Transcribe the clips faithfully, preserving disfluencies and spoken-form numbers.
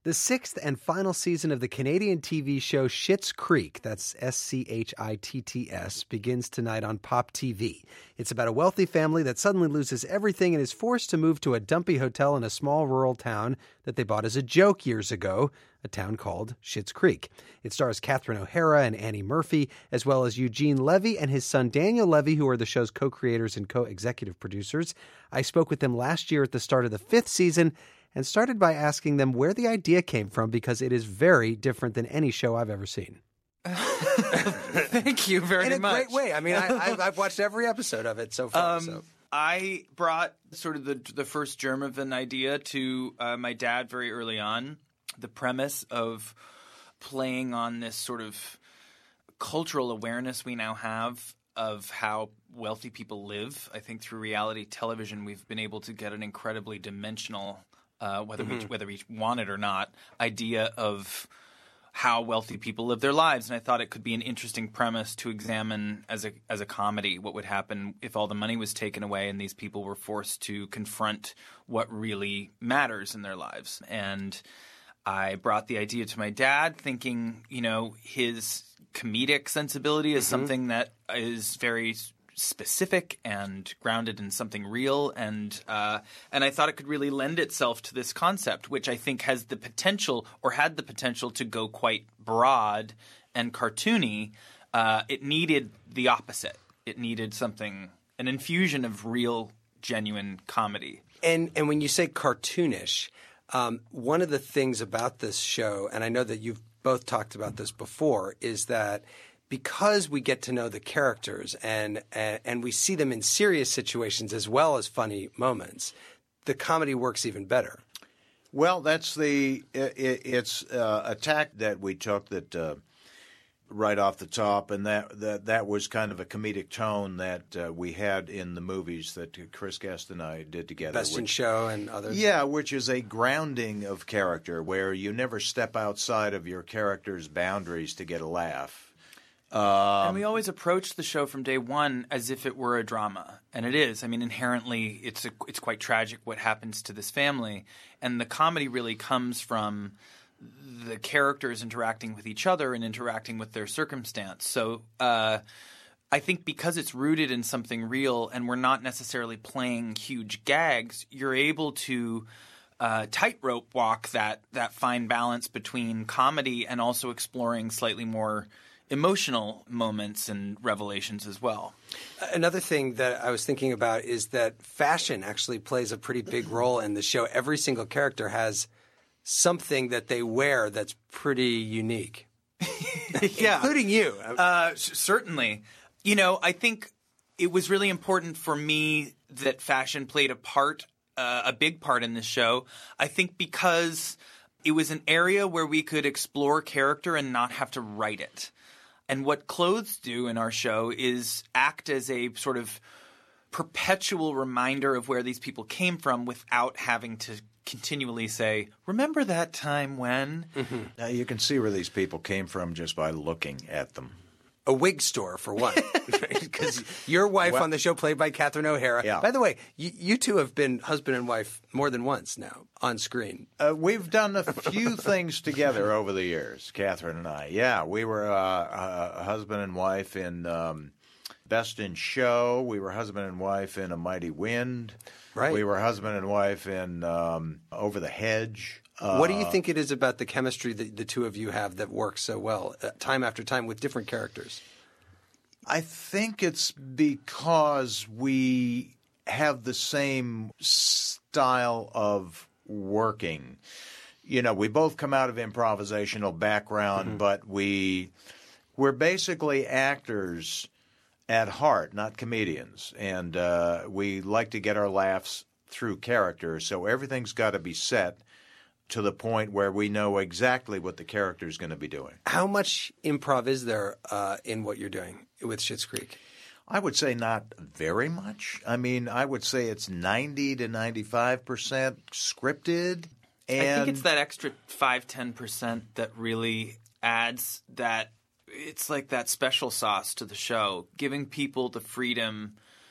The sixth and final season of the Canadian T V show Schitt's Creek, that's S C H I T T S, begins tonight on Pop T V. It's about a wealthy family that suddenly loses everything and is forced to move to a dumpy hotel in a small rural town that they bought as a joke years ago, a town called Schitt's Creek. It stars Catherine O'Hara and Annie Murphy, as well as Eugene Levy and his son Daniel Levy, who are the show's co-creators and co-executive producers. I spoke with them last year at the start of the fifth season, and started by asking them where the idea came from, because it is very different than any show I've ever seen. Thank you very much. In a great way. I mean, I, I've, I've watched every episode of it so far. Um, so. I brought sort of the the first germ of an idea to uh, my dad very early on. The premise of playing on this sort of cultural awareness we now have of how wealthy people live. I think through reality television, we've been able to get an incredibly dimensional Uh, whether mm-hmm. we whether we want it or not, idea of how wealthy people live their lives, and I thought it could be an interesting premise to examine as a as a comedy. What would happen if all the money was taken away and these people were forced to confront what really matters in their lives? And I brought the idea to my dad, thinking, you know, his comedic sensibility is mm-hmm. something that is very specific and grounded in something real, and uh, and I thought it could really lend itself to this concept, which I think has the potential, or had the potential, to go quite broad and cartoony. Uh, it needed the opposite. It needed something, an infusion of real, genuine comedy. And and when you say cartoonish, um, one of the things about this show, and I know that you've both talked about this before, is that because we get to know the characters and, and and we see them in serious situations as well as funny moments, the comedy works even better. Well, that's the it, it's uh, a tack that we took that uh, right off the top, and that, that that was kind of a comedic tone that uh, we had in the movies that Chris Guest and I did together. Best in Show and others. Yeah, which is a grounding of character where you never step outside of your character's boundaries to get a laugh. Um, and we always approached the show from day one as if it were a drama, and it is. I mean, inherently, it's a, it's quite tragic what happens to this family, and the comedy really comes from the characters interacting with each other and interacting with their circumstance. So uh, I think because it's rooted in something real, and we're not necessarily playing huge gags, you're able to uh, tightrope walk that that fine balance between comedy and also exploring slightly more emotional moments and revelations as well. Another thing that I was thinking about is that fashion actually plays a pretty big role in the show. Every single character has something that they wear that's pretty unique. Yeah. Including you. Uh, certainly. You know, I think it was really important for me that fashion played a part, uh, a big part in this show. I think because it was an area where we could explore character and not have to write it. And what clothes do in our show is act as a sort of perpetual reminder of where these people came from without having to continually say, remember that time when? Mm-hmm. Now you can see where these people came from just by looking at them. A wig store, for one. Because your wife well, on the show, played by Catherine O'Hara. Yeah. By the way, you, you two have been husband and wife more than once now on screen. Uh, we've done a few things together over the years, Catherine and I. Yeah, we were uh, a husband and wife in um, Best in Show. We were husband and wife in A Mighty Wind. Right. We were husband and wife in um, Over the Hedge. Uh, what do you think it is about the chemistry that the two of you have that works so well, uh, time after time, with different characters? I think it's because we have the same style of working. You know, we both come out of improvisational background, mm-hmm. but we we're basically actors at heart, not comedians, and uh, we like to get our laughs through character. So everything's got to be set to the point where we know exactly what the character is going to be doing. How much improv is there uh, in what you're doing with Schitt's Creek? I would say not very much. I mean, I would say it's ninety to ninety-five percent scripted. And I think it's that extra five, ten percent that really adds that. It's like that special sauce to the show, giving people the freedom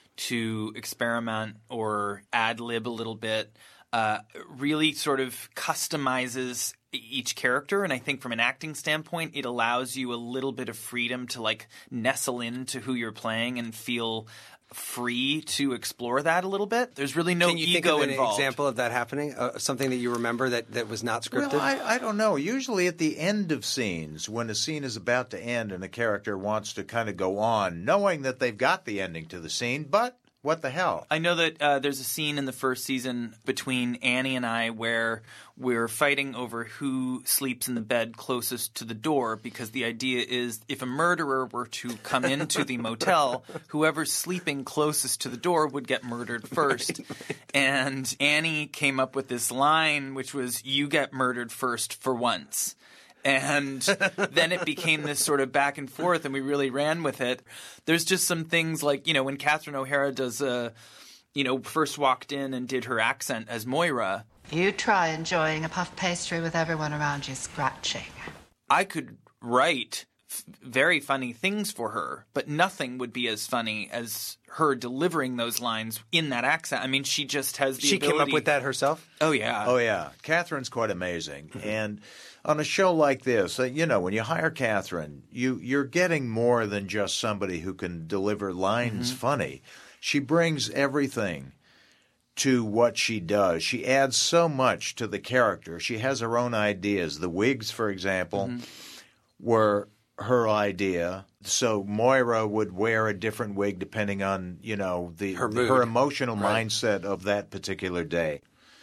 to experiment or ad-lib a little bit. Uh, really sort of customizes each character. And I think from an acting standpoint, it allows you a little bit of freedom to like nestle into who you're playing and feel free to explore that a little bit. There's really no Can you ego think of an involved. example of that happening? Uh, something that you remember that, that was not scripted? Well, I, I don't know. Usually at the end of scenes, when a scene is about to end and a character wants to kind of go on, knowing that they've got the ending to the scene, but what the hell? I know that uh, there's a scene in the first season between Annie and I where we're fighting over who sleeps in the bed closest to the door, because the idea is if a murderer were to come into the motel, whoever's sleeping closest to the door would get murdered first. Right, right. And Annie came up with this line, which was, "You get murdered first for once." And then it became this sort of back and forth, and we really ran with it. There's just some things like, you know, when Catherine O'Hara does a, you know, first walked in and did her accent as Moira. You try enjoying a puff pastry with everyone around you scratching. I could write f- very funny things for her, but nothing would be as funny as her delivering those lines in that accent. I mean, she just has the She ability. came up with that herself? Oh, yeah. Oh, yeah. Catherine's quite amazing. And on a show like this, uh, you know, when you hire Catherine, you, you're getting more than just somebody who can deliver lines mm-hmm. funny. She brings everything to what she does. She adds so much to the character. She has her own ideas. The wigs, for example, mm-hmm. were her idea. So Moira would wear a different wig depending on, you know, the her, mood. her emotional right. mindset of that particular day.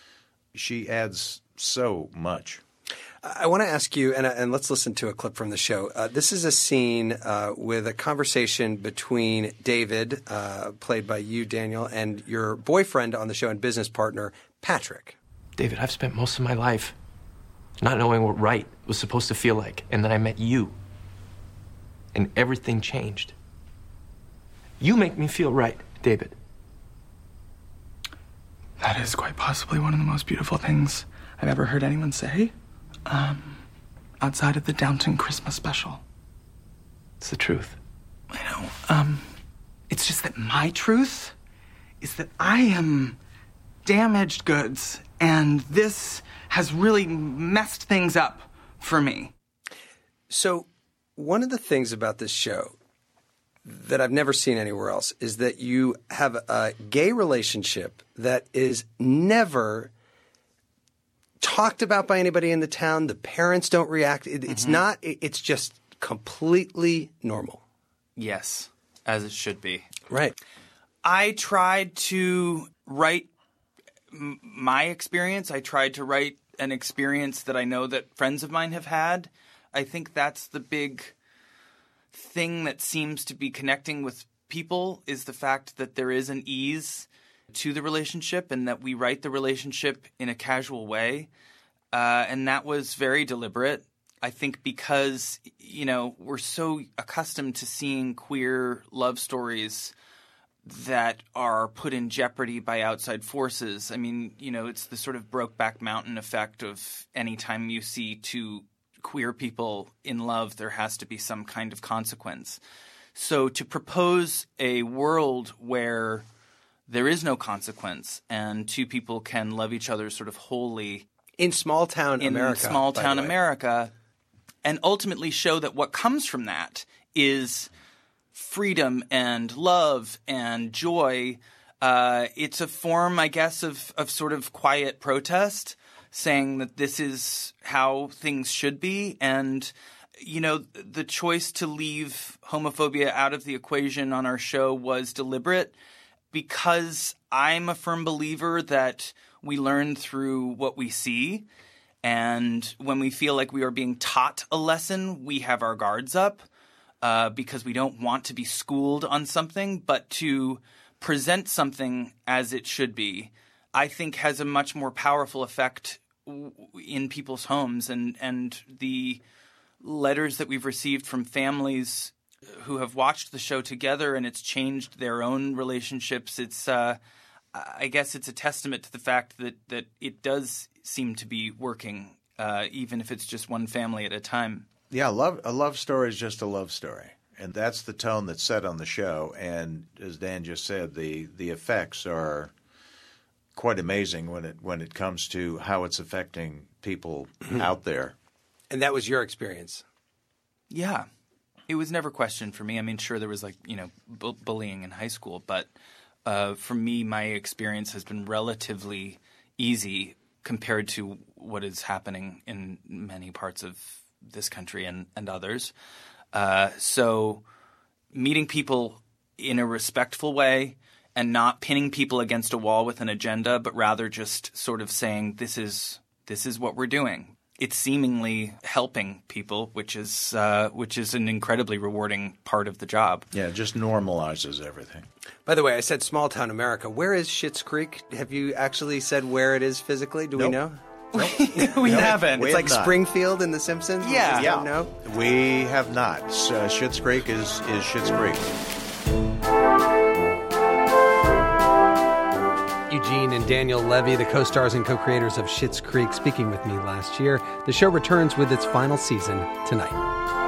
She adds so much. I want to ask you, and, and let's listen to a clip from the show. Uh, this is a scene uh, with a conversation between David, uh, played by you, Daniel, and your boyfriend on the show and business partner, Patrick. David, I've spent most of my life not knowing what right was supposed to feel like, and then I met you, and everything changed. You make me feel right, David. That is quite possibly one of the most beautiful things I've ever heard anyone say. Um, outside of the Downton Christmas special. It's the truth. I know. Um, it's just that my truth is that I am damaged goods, and this has really messed things up for me. So, one of the things about this show that I've never seen anywhere else is that you have a gay relationship that is never talked about by anybody in the town. The parents don't react. It, it's mm-hmm. not. It, it's just completely normal. Yes, as it should be. Right. I tried to write m- my experience. I tried to write an experience that I know that friends of mine have had. I think that's the big thing that seems to be connecting with people, is the fact that there is an ease to the relationship and that we write the relationship in a casual way. Uh, and that was very deliberate. I think because, you know, we're so accustomed to seeing queer love stories that are put in jeopardy by outside forces. I mean, you know, it's the sort of Brokeback Mountain effect of any time you see two queer people in love, there has to be some kind of consequence. So to propose a world where there is no consequence and two people can love each other sort of wholly in small town in America, small town America, and ultimately show that what comes from that is freedom and love and joy. Uh, it's a form, I guess, of, of sort of quiet protest, saying that this is how things should be. And, you know, the choice to leave homophobia out of the equation on our show was deliberate, because I'm a firm believer that we learn through what we see. And when we feel like we are being taught a lesson, we have our guards up uh, because we don't want to be schooled on something. But to present something as it should be, I think has a much more powerful effect w- in people's homes. And, and the letters that we've received from families who have watched the show together and it's changed their own relationships, it's uh, I guess it's a testament to the fact that, that it does seem to be working, uh, even if it's just one family at a time. Yeah, love, a love story is just a love story. And that's the tone that's set on the show. And as Dan just said, the, the effects are quite amazing when it when it comes to how it's affecting people out there. And that was your experience? Yeah. It was never questioned for me. I mean, sure, there was like, you know, bu- bullying in high school, but uh, for me, my experience has been relatively easy compared to what is happening in many parts of this country and, and others. Uh, so meeting people in a respectful way and not pinning people against a wall with an agenda, but rather just sort of saying, this is this is what we're doing. It's seemingly helping people, which is uh, which is an incredibly rewarding part of the job. Yeah, it just normalizes everything. By the way, I said small town America. Where is Schitt's Creek? Have you actually said where it is physically? Do Nope. we know? we haven't. We It's have like not. Springfield in The Simpsons? We Yeah. just Yeah, don't know? we have not. Uh, Schitt's Creek is, is Schitt's Creek. Eugene and Daniel Levy, the co-stars and co-creators of Schitt's Creek, speaking with me last year. The show returns with its final season tonight.